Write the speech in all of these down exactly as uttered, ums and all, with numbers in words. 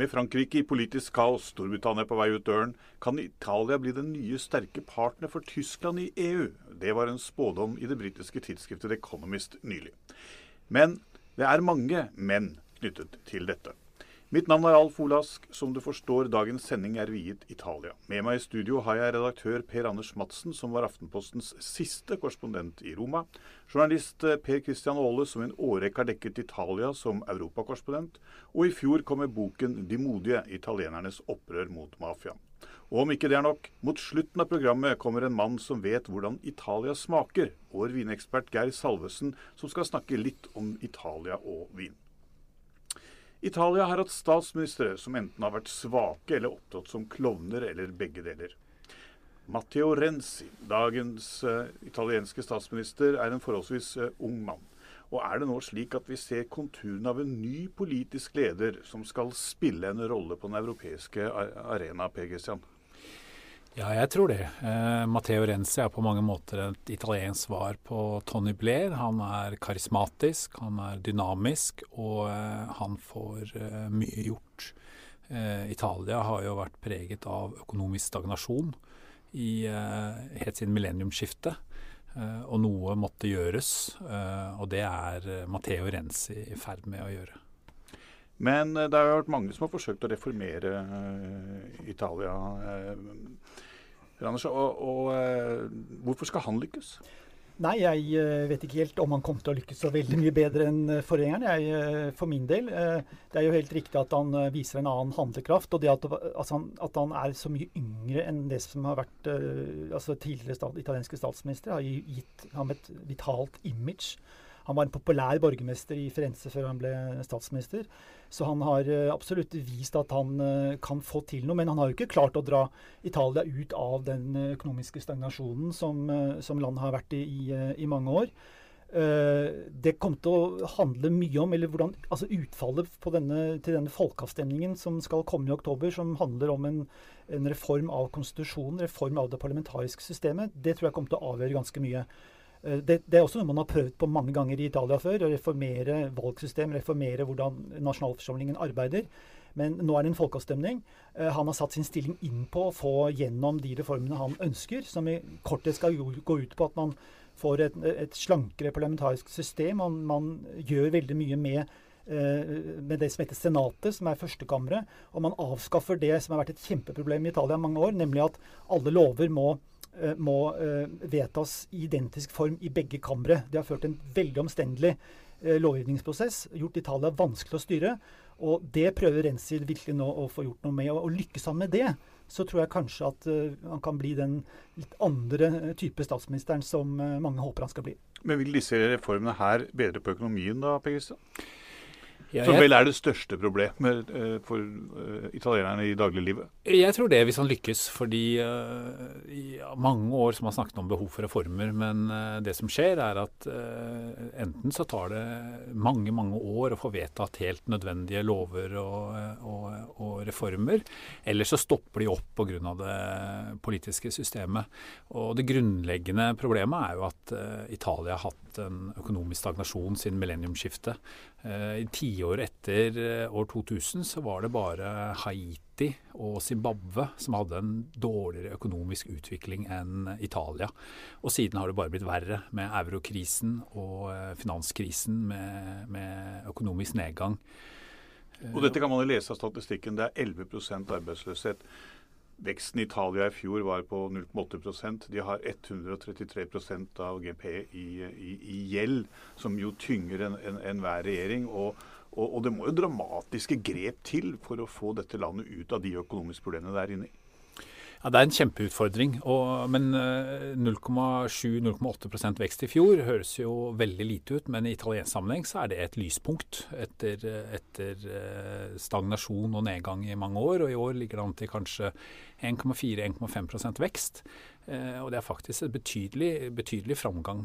Med Frankrike i politisk kaos, Storbritannia på vei ut døren, kan Italia bli den nye sterke partner for Tyskland i E U. Det var en spådom i det britiske tidsskriftet The Economist nylig. Men det er mange menn knyttet til dette. Mitt navn er Alf Olask. Som du forstår, dagens sending er viet Italia. Med meg i studio har jeg redaktør Per Anders Madsen, som var Aftenpostens siste korrespondent i Roma. Journalist Per Christian Aale, som en årrekk har dekket Italia som europakorrespondent. Og i fjor kom med boken De modige, italienernes opprør mot mafiaen. Og om ikke det er nok, mot slutten av programmet kommer en mann som vet hvordan Italia smaker. Vår vinekspert Geir Salvesen, som skal snakke litt om Italia og vin. Italia har hatt statsministre som enten har vært svake eller opptrådt som klovner eller begge deler. Matteo Renzi, dagens uh, italienske statsminister, er en forholdsvis uh, ung mann. Og er det nå slik at vi ser konturen av en ny politisk leder som skal spille en rolle på den europeiske arena, Per Christian? Ja, jeg tror det. Eh, Matteo Renzi er på mange måter et italiensk svar på Tony Blair. Han er karismatisk, han er dynamisk, og eh, han får eh, mye gjort. Eh, Italia har jo vært preget av økonomisk stagnasjon i, eh, helt siden millenniumsskiftet, eh, og noe måtte gjøres, eh, og det er Matteo Renzi i ferd med å gjøre. Men det har vært mange som har forsøkt å reformere uh, Italia. Uh, Anders, og, og uh, hvorfor skal han lykkes? Nei, jeg uh, vet ikke helt om han kommer til å lykkes så veldig mye bedre enn uh, forgjengeren. Jeg, uh, for min del, uh, det er jo helt riktig at han uh, viser en annen handlekraft, og det at, altså, han, at han er så mye yngre enn det som har vært uh, altså, tidligere stat, italienske statsminister, har gitt ham et vitalt image. Han var en populær borgermester i Firenze før han ble statsminister. Så han har uh, absolutt vist at han uh, kan få til noe, men han har jo ikke klart å dra Italia ut av den uh, økonomiske stagnasjonen som, uh, som landet har vært i i, uh, i mange år. Uh, det kommer til å handle mye om eller hvordan, altså utfallet på denne, til denne folkeavstemningen som skal komme i oktober, som handler om en, en reform av konstitusjonen, reform av det parlamentariske systemet. Det tror jeg kommer til å avgjøre ganske mye. Det, det er også noe man har prøvd på mange ganger i Italia før, å reformere valgsystem, reformere hvordan nasjonalforsamlingen arbeider. Men nå er det en folkeavstemning. Uh, han har satt sin stilling inn på å få gjennom de reformene han ønsker, som i korthet skal gå ut på at man får et, et slankere parlamentarisk system. Man, man gjør veldig mye med, uh, med det som heter senatet, som er førstekammeret, og man avskaffer det som har vært et kjempeproblem i Italia i mange år, nemlig at alle lover må må uh, vedtas i identisk form i begge kamre. Det har ført en veldig omstendelig uh, lovgivningsprosess, gjort Italia vanskelig å styre, og det prøver Renzi virkelig nå å få gjort noe med. Og, og lykkes han med det, så tror jeg kanskje at uh, han kan bli den litt andre type statsministeren som uh, mange håper han skal bli. Men vil disse reformene her bedre på økonomien da, Per Christian? Ja, Som vel er det største problemet uh, for uh, italienerne i dagliglivet? Jeg tror det, hvis han lykkes, fordi uh, i mange år som har snakket om behov for reformer, men uh, det som skjer er at uh, enten så tar det mange, mange år å få vedtatt helt nødvendige lover og, og, og reformer, eller så stopper de opp på grunn av det politiske systemet. Og det grunnleggende problemet er jo at uh, Italia har hatt en økonomisk stagnasjon siden millenniumsskiftet. Uh, I ti år etter uh, år to tusen så var det bare Haiti og Zimbabwe som hadde en dårligere økonomisk utvikling enn Italia. Og siden har det bare blitt verre med eurokrisen og uh, finanskrisen med, med økonomisk nedgang. Og dette kan man jo lese av statistikken. Det er elleve prosent arbeidsløshet. Veksten i Italia i fjor var på null komma åtte prosent. De har hundre og trettitre prosent av G P i, i, i gjeld, som jo tynger en, en, enhver regjering. Og, og, og det må jo dramatiske grep til for å få dette landet ut av de økonomiske problemene der inne i. Ja, det er en kjempeutfordring, og, men null komma sju til null komma åtte prosent vekst i fjor høres jo veldig lite ut, men i italiensk sammenheng så er det et lyspunkt etter, etter stagnasjon og nedgang i mange år, og i år ligger det an til kanskje en komma fire til en komma fem prosent vekst, og det er faktisk et betydelig, betydelig framgang.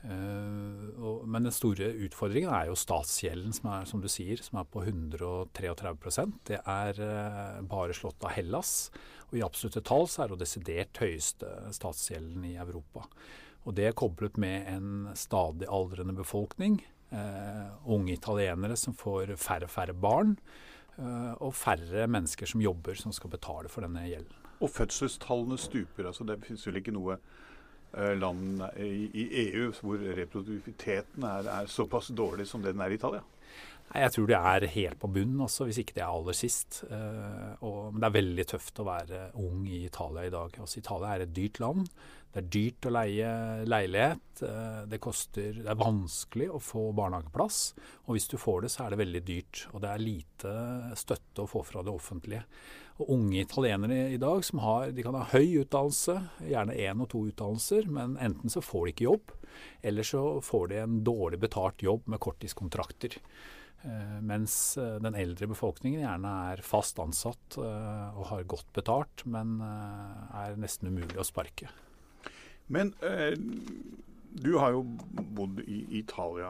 Uh, og, men den store utfordringen er jo statsgjelden, som er, som du sier, som er på hundre og tretti prosent. Det er uh, bare slått av Hellas, og i absolutte tall så er det desidert høyeste statsgjelden i Europa. Og det er koblet med en stadig aldrende befolkning, uh, unge italienere som får færre og færre barn, uh, og færre mennesker som jobber som skal betale for denne gjelden. Og fødselstallene stuper. altså Det finnes vel ikke noe uh, land i, i E U hvor reproduktiviteten er, er såpass dårlig som det den er i Italia? Nei, Jeg tror det er helt på bunnen, også, hvis ikke det er aller sist. Uh, og, men det er veldig tøft å være ung i Italia i dag. Altså, Italia er et dyrt land. Det er dyrt å leie leilighet. Uh, det koster, det er vanskelig å få barnehageplass. Og hvis du får det, så er det veldig dyrt. Og det er lite støtte å få fra det offentlige. Og unge italienere i dag som har, de kan ha høy utdannelse, gjerne én og to utdannelser, men enten så får de ikke jobb, eller så får de en dårlig betalt jobb med korttidskontrakter. Uh, mens uh, den eldre befolkningen gjerne er fast ansatt uh, og har godt betalt, men uh, er nesten umulig å sparke. Men uh, du har jo bodd i Italia,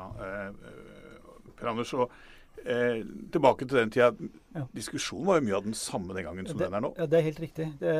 uh, Per Anders, og uh, tilbake til den tida. Ja. Diskusjonen var jo mye av den samme den gangen som det, den er nå. Ja, det er helt riktig. Det,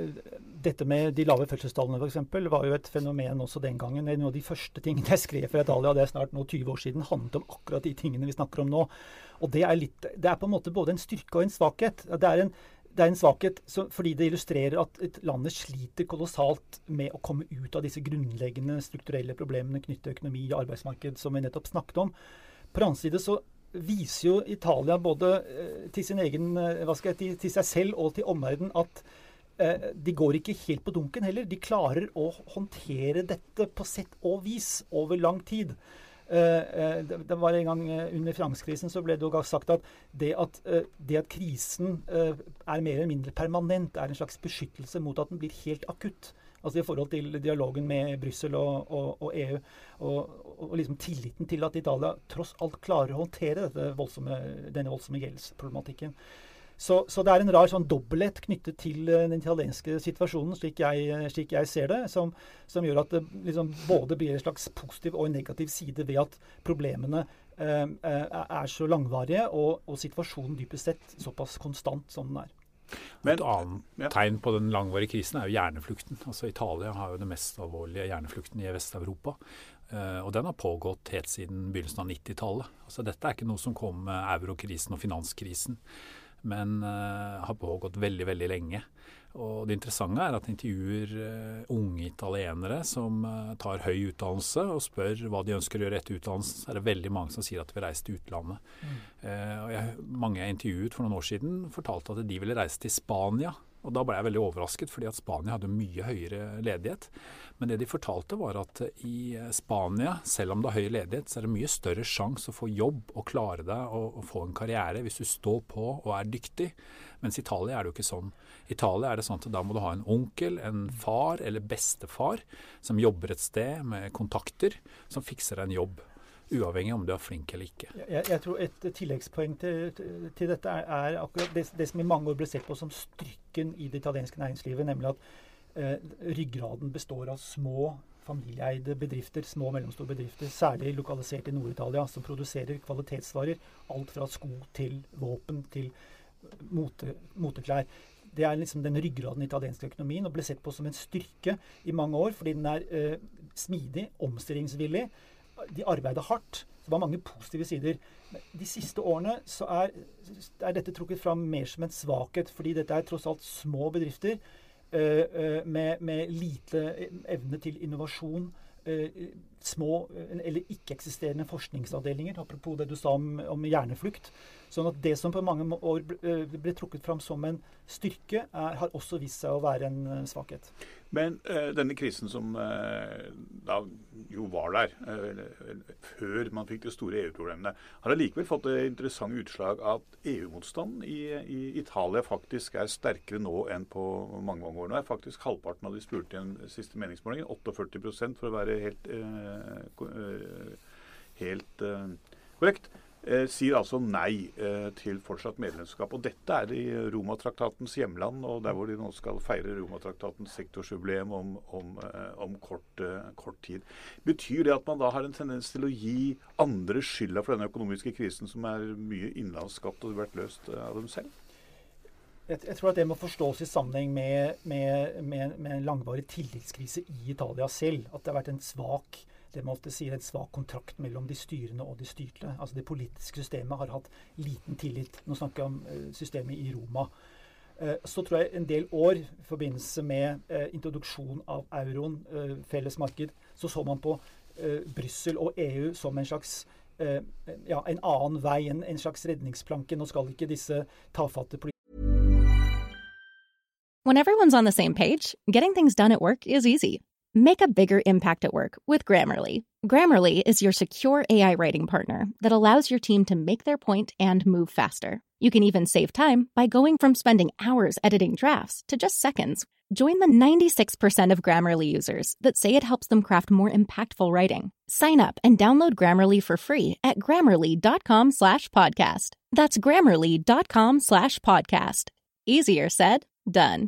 dette med de lave fødselstallene for eksempel, var jo et fenomen også den gangen. En av de første tingene jeg skrev for Italia, det er snart nå tyve år siden, handlet om akkurat de tingene vi snakker om nå. Og det er, litt, det er på en måte både en styrke og en svakhet. Det er en, det er en svakhet så, fordi det illustrerer at et landet sliter kolossalt med å komme ut av disse grunnleggende strukturelle problemene knyttet til økonomi og arbeidsmarked, som vi nettopp snakket om. På den annen side så viser jo Italia både eh, til sin egen, eh, hva skal jeg, til, til seg selv og til omverdenen at eh, de går ikke helt på dunken heller. De klarer å håndtere dette på sett og vis over lang tid. Eh, eh, det, det var en gang eh, under finanskrisen så ble det jo sagt at det at, eh, det at krisen eh, er mer eller mindre permanent, er en slags beskyttelse mot at den blir helt akutt. Altså i forhold til dialogen med Brussel og, og, og E U, og, og liksom tilliten til at Italia tross alt klarer å håndtere dette voldsomme, denne voldsomme gjeldsproblematikken. Så, så det er en rar sånn dobbelthet knyttet til den italienske situasjonen, slik jeg, slik jeg ser det, som, som gjør at det liksom både blir en slags positiv og en negativ side ved at problemene eh, er så langvarige, og, og situasjonen dypest sett såpass konstant som den er. Men, Et annet ja. tegn på den langvarige krisen er jo hjerneflukten. Altså Italia har jo det mest alvorlige hjerneflukten i Vest-Europa. Uh, og den har pågått helt siden begynnelsen av nittitallet. Altså dette er ikke noe som kom med eurokrisen og finanskrisen, men uh, har pågått veldig, veldig lenge. Og det interessante er at intervjuer uh, unge italienere som uh, tar høy utdannelse og spør hva de ønsker å gjøre etter utdannelsen, så er det veldig mange som sier at de vil reise til utlandet. Mm. Uh, og jeg, mange jeg intervjuet for noen år siden fortalte at de ville reise til Spania. Og da ble jeg veldig overrasket, fordi at Spania hadde mye høyere ledighet. Men det de fortalte var at i Spania, selv om det er høy ledighet, så er det mye større sjanse å få jobb og klare deg og, og få en karriere hvis du står på og er dyktig. Mens i Italia er det jo ikke sånn. I Italia er det sånn at da må du ha en onkel, en far eller bestefar som jobber et sted med kontakter, som fikser deg en jobb. Uavhengig om du er flink eller ikke. Jeg, jeg tror et tilleggspoeng til, til, til dette er, er akkurat det, det som i mange år ble sett på som styrken i det italienske næringslivet, nemlig at eh, ryggraden består av små familieeide bedrifter, små og mellomstore bedrifter, særlig lokalisert i Nord-Italia, som produserer kvalitetsvarer, alt fra sko til våpen til mote, moteklær. Det er liksom den ryggraden i italiensk økonomien, og ble sett på som en styrke i mange år, fordi den er eh, smidig, omstillingsvillig. De arbeider hardt. Det var mange positive sider. De siste årene så er, er dette trukket fram mer som en svakhet, fordi dette er tross alt små bedrifter uh, uh, med, med lite evne til innovasjon, uh, små uh, eller ikke-eksisterende forskningsavdelinger, apropos det du sa om, om hjerneflukt. Sånn at det som på mange år ble, uh, ble trukket fram som en styrke, er, har også vist seg å være en uh, svakhet. Men uh, denne krisen som uh, da jo var der uh, før man fikk de store E U-problemene, har allikevel fått det interessante utslag at E U-motstanden i, i Italia faktisk er sterkere nå enn på mange, mange år. Nå er faktisk halvparten av de spurte i den siste meningsmålingen, førtiåtte prosent for å være helt, uh, uh, helt uh, korrekt. Eh, sier altså nei eh, til fortsatt medlemskap. Og dette er i Roma-traktatens hjemland, og der hvor de nå skal feire Roma-traktatens sektorsjubileum om, om, eh, om kort, eh, kort tid. Betyr det at man da har en tendens til å gi andre skylda for denne økonomiske krisen, som er mye innenlandsskapt og vært løst eh, av dem selv? Jeg, jeg tror at det må forstås i sammenheng med, med, med, med en langvarig tillitskrise i Italia selv. At det har vært en svak det man ofte sier, en svak kontrakt mellom de styrende og de styrte. Altså det politiske systemet har hatt liten tillit. Nå snakker jeg om uh, systemet i Roma. Uh, så tror jeg en del år i forbindelse med uh, introduksjon av euroen, uh, felles marked, så så man på uh, Brussel og E U som en slags uh, ja, en annen vei, en, en slags redningsplanke. Nå skal ikke disse tafatte politikere. When everyone's on the same page, getting things done at work is easy. Make a bigger impact at work with Grammarly. Grammarly is your secure A I writing partner that allows your team to make their point and move faster. You can even save time by going from spending hours editing drafts to just seconds. Join the ninety-six percent of Grammarly users that say it helps them craft more impactful writing. Sign up and download Grammarly for free at grammarly.com slash podcast. That's grammarly.com slash podcast. Easier said, done.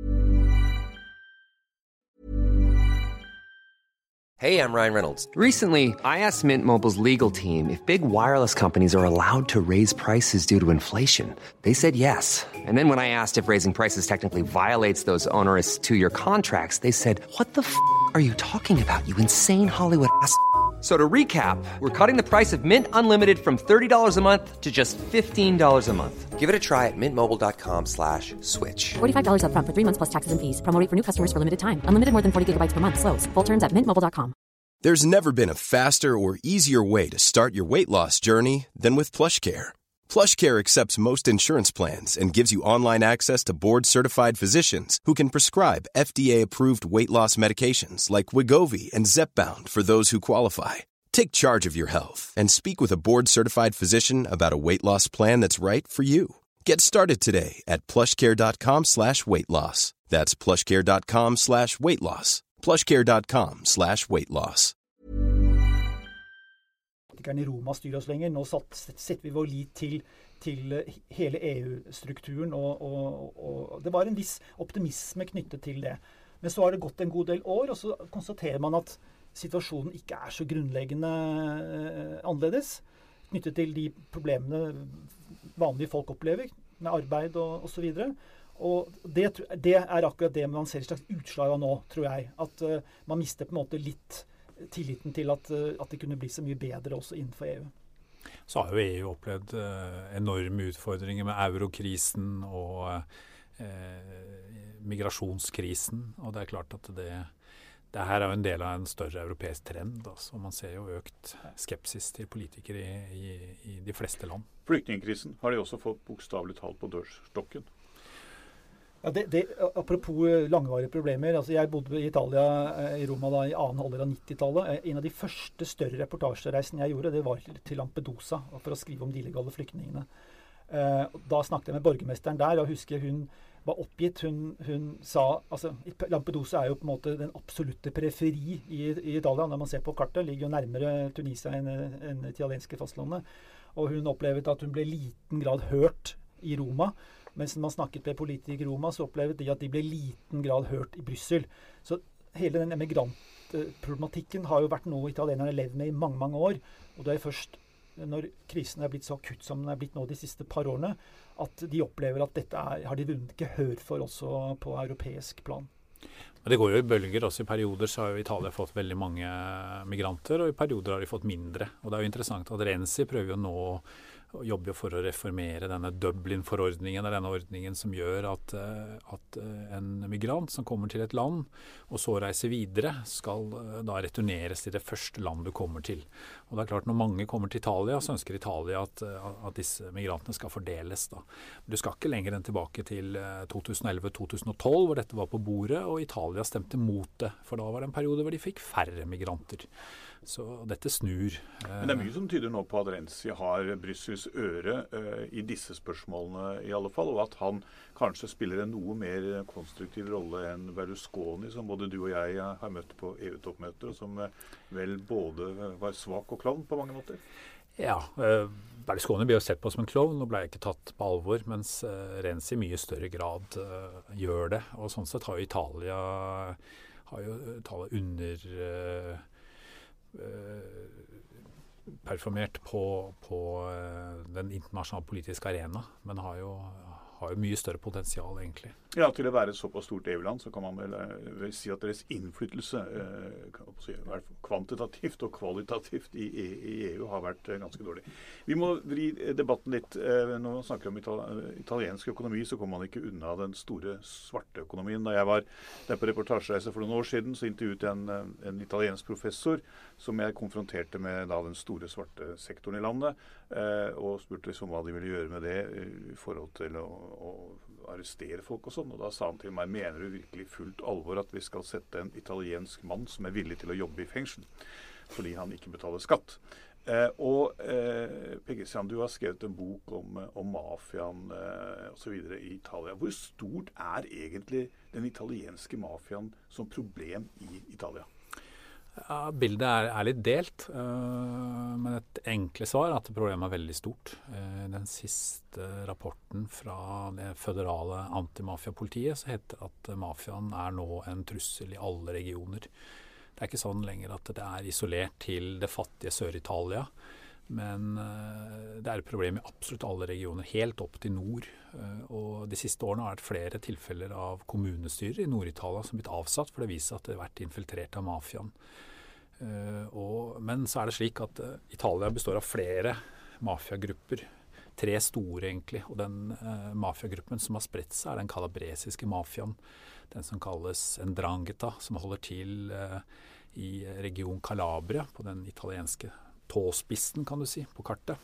Hey, I'm Ryan Reynolds. Recently, I asked Mint Mobile's legal team if big wireless companies are allowed to raise prices due to inflation. They said yes. And then when I asked if raising prices technically violates those onerous two-year contracts, they said, "What the f*** are you talking about, you insane Hollywood ass?" So to recap, we're cutting the price of Mint Unlimited from thirty dollars a month to just fifteen dollars a month. Give it a try at mintmobile.com slash switch. forty-five dollars up front for three months plus taxes and fees. Promo rate for new customers for limited time. Unlimited more than forty gigabytes per month. Slows full terms at mint mobile dot com. There's never been a faster or easier way to start your weight loss journey than with PlushCare. PlushCare accepts most insurance plans and gives you online access to board-certified physicians who can prescribe F D A-approved weight loss medications like Wegovy and Zepbound for those who qualify. Take charge of your health and speak with a board-certified physician about a weight loss plan that's right for you. Get started today at plushcare.com slash weight loss. That's plushcare.com slash weight loss. plushcare.com slash weight loss. I Roma styrer oss lenger. Nå satt, setter vi vår lit til, til hele E U-strukturen, og, og, og det var en viss optimisme knyttet til det. Men så har det gått en god del år, og så konstaterer man at situasjonen ikke er så grunnleggende annerledes, knyttet til de problemene vanlige folk opplever, med arbeid og, og så videre. Og det, det er akkurat det man ser et slags utslag av nå, tror jeg. At uh, man mister på en måte litt tilliten til at, uh, at det kunne bli så mye bedre også innenfor E U. Så har jo E U opplevd uh, enorme utfordringer med eurokrisen og uh, migrasjonskrisen. Og det er klart at det, det her er jo en del av en større europeisk trend. Altså. Man ser jo økt skepsis til politikere i, i, i de fleste land. Flyktningkrisen har de også fått bokstavelig talt på dørstokken. Ja, det, det, apropos langvarige problemer, altså jeg bodde i Italia, i Roma da, i annen halvdel av nittitallet. En av de første større reportasjereisene jeg gjorde, det var til Lampedusa, for å skrive om de illegale flyktningene. Da snakket jeg med borgermesteren der, og husker hun var oppgitt. Hun, hun sa, altså Lampedusa er jo på en måte den absolutte periferi i, i Italia. Når man ser på kartet, ligger jo nærmere Tunisia enn, enn italienske fastlandet. Og hun opplevde at hun ble i liten grad hørt i Roma. Mens man snakket med politikere i Roma, så opplevde de at de ble i liten grad hørt i Brussel. Så hele den emigrantproblematikken har jo vært noe italienerne har levd med i mange, mange år. Og det er først når krisen er blitt så akutt som den er blitt nå de siste par årene, at de opplever at dette er, har de vunnet gehør for også på europeisk plan. Det går jo i bølger. Også i perioder så har jo Italia fått veldig mange migranter, og i perioder har de fått mindre. Og det er jo interessant at Renzi prøver jo nå og jobber for å reformere denne Dublin-forordningen, denne ordningen som gjør at, at en migrant som kommer til et land og så reiser videre, skal da returneres til det første land du kommer til. Og det er klart, når mange kommer til Italia, så ønsker Italia at, at disse migrantene skal fordeles. Da. Du skal ikke lenger enn tilbake til to tusen elleve til to tusen tolv, hvor dette var på bordet, og Italia stemte mot det, for da var det en periode hvor de fikk færre migranter. Så dette snur. Men det er mye som tyder nå på at Renzi har Brussels øre uh, i disse spørsmålene i alle fall, og at han kanskje spiller en noe mer konstruktiv rolle enn Berlusconi, som både du og jeg har møtt på E U-toppmøter, og som uh, vel både var svak og klovn på mange måter. Ja, uh, Berlusconi ble jo sett på som en klovn og ble ikke tatt på alvor, mens uh, Renzi i mye større grad uh, gjør det. Og sånn sett har jo Italia, har jo Italia under... Uh, performert på, på den internasjonale politiske arena, men har jo, har jo mye større potensial, egentlig. Ja, til å være et såpass stort E U-land, så kan man vel, vel si at deres innflytelse eh, si, kvantitativt og kvalitativt i, i E U har vært eh, ganske dårlig. Vi må vri debatten litt. Eh, når man snakker om ital italiensk økonomi, så kommer man ikke unna den store svarte økonomien. Da jeg var der på reportasjereise for noen år siden, så intervjuet jeg en, en italiensk professor som jeg konfronterte med da, den store svarte sektoren i landet, eh, og spurte liksom hva de ville gjøre med det eh, i forhold til å, å arrestere folk og sånn. Og da sa han til meg, mener du virkelig fullt alvor at vi skal sette en italiensk mann som er villig til å jobbe i fengsel, fordi han ikke betaler skatt? Eh, og eh, Per Christian, du har skrevet en bok om, om mafiaen eh, og så videre i Italia. Hvor stort er egentlig den italienske mafiaen som problem i Italia? Ja, bildet er, er litt delt, uh, men et enkle svar er at problemet er veldig stort. Uh, den siste rapporten fra det føderale antimafiapolitiet så heter det at mafiaen er nå en trussel i alle regioner. Det er ikke sånn lenger at det er isolert til det fattige Sør-Italia, men uh, det er et problem i absolutt alle regioner, helt opp til nord. Uh, og de siste årene har det vært flere tilfeller av kommunestyrer i Nord-Italia som har blitt avsatt, for det viser at det har vært infiltrert av mafiaen. Uh, og, men så er det slik at uh, Italia består av flere mafiagrupper, tre store egentlig, og den uh, mafiagruppen som har spredt seg er den kalabresiske mafiaen, den som kalles Ndrangheta, som holder til uh, i region Calabria, på den italienske tåspissen kan du si, på kartet.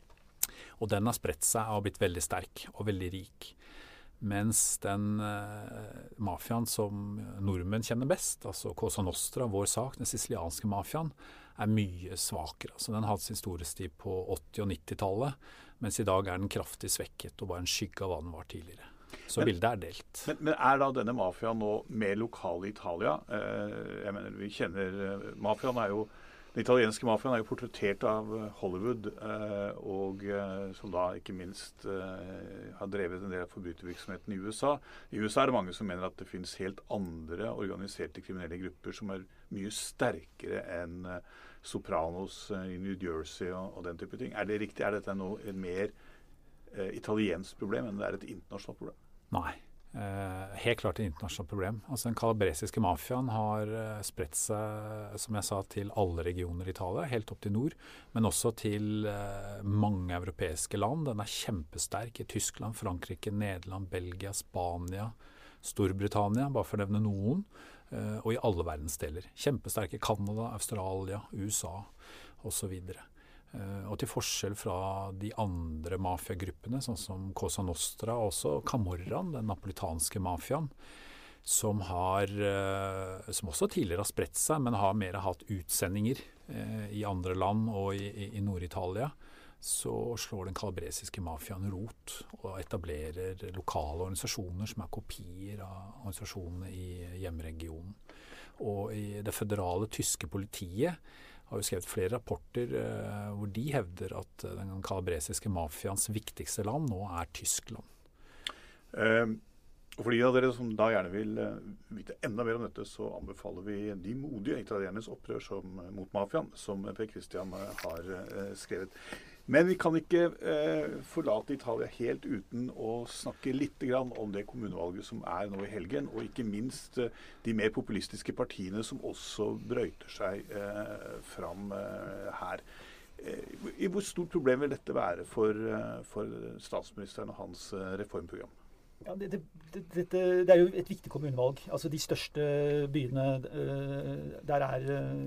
Og den har spredt seg og blitt veldig sterk og veldig rik. Mens den eh, mafiaen som nordmenn kjenner best, altså Cosa Nostra, vår sak, den sicilianske mafiaen, er mye svakere. Altså, den har hatt sin storhetstid på åtti- og nittitallet, mens i dag er den kraftig svekket og bare en skygge av hva den var tidligere. Så men, bildet er delt. Men, men er da denne mafiaen nå mer lokal i Italia? Eh, jeg mener, vi kjenner eh, mafiaen er jo Den italienske mafiaen er jo portrettert av Hollywood, eh, og eh, som da ikke minst eh, har drevet en del av forbrytervirksomheten i U S A. I U S A er det mange som mener at det finnes helt andre organiserte kriminelle grupper som er mye sterkere enn eh, Sopranos eh, i New Jersey og, og den type ting. Er det riktig? Er dette noe et mer eh, italiensk problem enn det er et internasjonalt problem? Nei. Eh, helt klart et internasjonalt problem. Altså Den kalabresiske mafiaen har eh, spredt seg, som jeg sa, til alle regioner i Italia, helt opp til nord, men også til eh, mange europeiske land. Den er kjempesterk i Tyskland, Frankrike, Nederland, Belgia, Spania, Storbritannia, bare for å nevne noen, eh, og i alle verdensdeler. Kjempesterk i Canada, Australia, U S A og så videre. Uh, og til forskjell fra de andre mafiagruppene, sånn som Cosa Nostra, og også Camorraen, den napolitanske mafiaen, som, har, uh, som også tidligere har spredt seg, men har mer hatt utsendinger uh, i andre land og i, i, i Nord-Italia, så slår den kalabresiske mafiaen rot og etablerer lokale organisasjoner som er kopier av organisasjonene i hjemregionen. Og i det føderale tyske politiet har jo skrevet flere rapporter eh, hvor de hevder at den kalabresiske mafiaens viktigste land nå er Tyskland. Um, og for de av dere som da gjerne vil uh, vite enda mer om dette, så anbefaler vi De modige italienernes opprør som, uh, mot mafiaen, som Per Christian uh, har uh, skrevet. Men vi kan ikke uh, forlate Italia helt uten å snakke litt grann om det kommunevalget som er nå i helgen, og ikke minst uh, de mer populistiske partiene som også brøyter seg uh, fram uh, her. Uh, I hvor stort problem vil dette være for, uh, for statsministeren og hans uh, reformprogram? Ja, det, det, det, det er jo et viktig kommunevalg. Altså De største byene, der er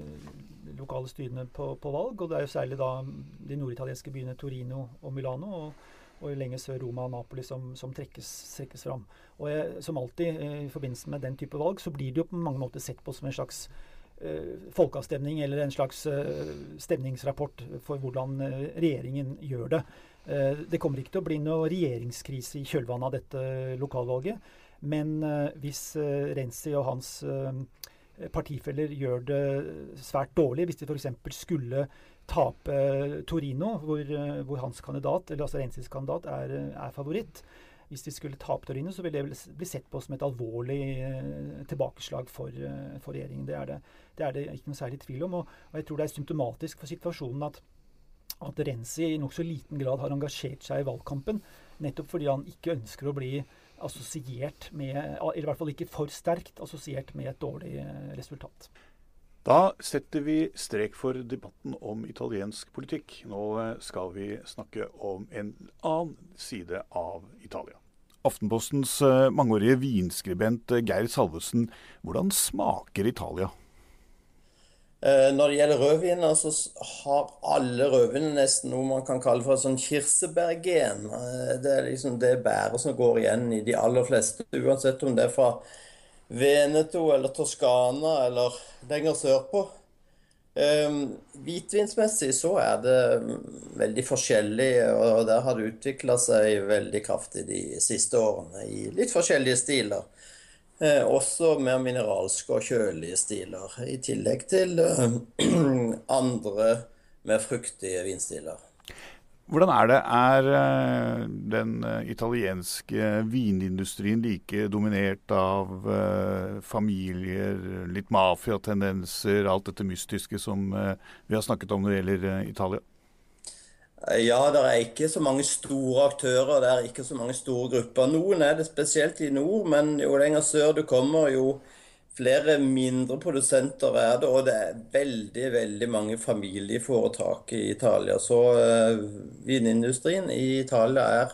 lokale styrene på, på valg. Og det er jo særlig da de norditalienske byene Torino og Milano, og, og lenger sør Roma og Napoli som, som trekkes, trekkes fram. Og jeg, som alltid i forbindelse med den type valg, så blir det jo på mange måter sett på som en slags uh, folkeavstemning eller en slags uh, stemningsrapport for hvordan uh, regjeringen gjør det. Det kommer ikke til å bli noe regjeringskrise i kjølvannet av dette lokalvalget, men hvis Renzi og hans partifeller gjør det svært dårlig, hvis de for eksempel skulle tape Torino, hvor, hvor hans kandidat, eller altså Renzis kandidat, er, er favoritt, hvis de skulle tape Torino, så vil det bli sett på som et alvorlig tilbakeslag for, for regjeringen. Det er det, det er det ikke noe særlig tvil om, og, og jeg tror det er symptomatisk for situasjonen at at Renzi i nok så liten grad har engasjert seg i valgkampen, nettopp fordi han ikke ønsker å bli assosiert med, eller i hvert fall ikke for sterkt assosiert med et dårlig resultat. Da setter vi strek for debatten om italiensk politikk. Nå skal vi snakke om en annen side av Italia. Aftenpostens mangeårige vinskribent Geir Salvesen, hvordan smaker Italia? Når det gjelder rødviner, så har alle rødviner nesten noe man kan kalle for sånn kirsebærgen. Det er liksom det bæret som går igjen i de aller fleste, uansett om det er fra Veneto eller Toskana eller lenger sørpå. Hvitvinsmessig så er det veldig forskjellig, og der har det utviklet seg veldig kraftig de siste årene i litt forskjellige stiler. Eh, også mer mineralske og kjølige stiler, i tillegg til eh, andre mer fruktige vinstiler. Hvordan er det? Er eh, den italienske vinindustrien like dominert av eh, familier, litt mafiatendenser, alt dette mystiske som eh, vi har snakket om når det gjelder eh, Italia? Ja, det er ikke så mange store aktører, det er ikke så mange store grupper. Noen er det spesielt i nord, men jo lenger sør du kommer, jo flere mindre produsenter er det, og det er veldig, veldig mange familieforetak i Italia. Så uh, vinindustrien i Italia er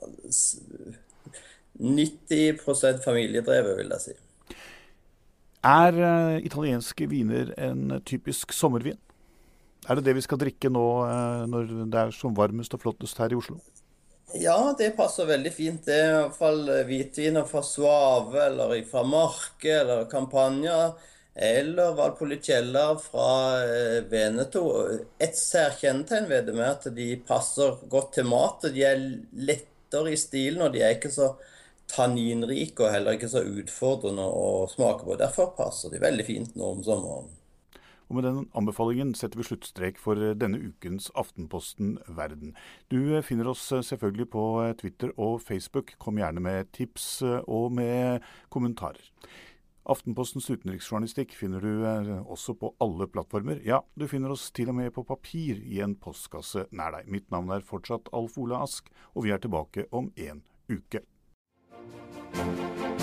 nitti prosent familiedrevet, vil jeg si. Er uh, italienske viner en typisk sommervin? Er det det vi skal drikke nå når det er som varmest og flottest her i Oslo? Ja, det passer veldig fint. Det er i hvert fall hvitviner fra Soave, eller fra Marche, eller Campagna, eller Valpolicella fra Veneto. Et særkjennetegn ved dem er at de passer godt til mat. De er lettere i stilen, og de er ikke så tanninrike, og heller ikke så utfordrende å smake på. Derfor passer de veldig fint nå om sommeren. Og med den anbefalingen setter vi sluttstrek for denne ukens Aftenposten Verden. Du finner oss selvfølgelig på Twitter og Facebook. Kom gjerne med tips og med kommentarer. Aftenpostens utenriksjournalistikk finner du også på alle plattformer. Ja, du finner oss til og med på papir i en postkasse nær deg. Mitt navn er fortsatt Alf Ole Ask, og vi er tilbake om en uke.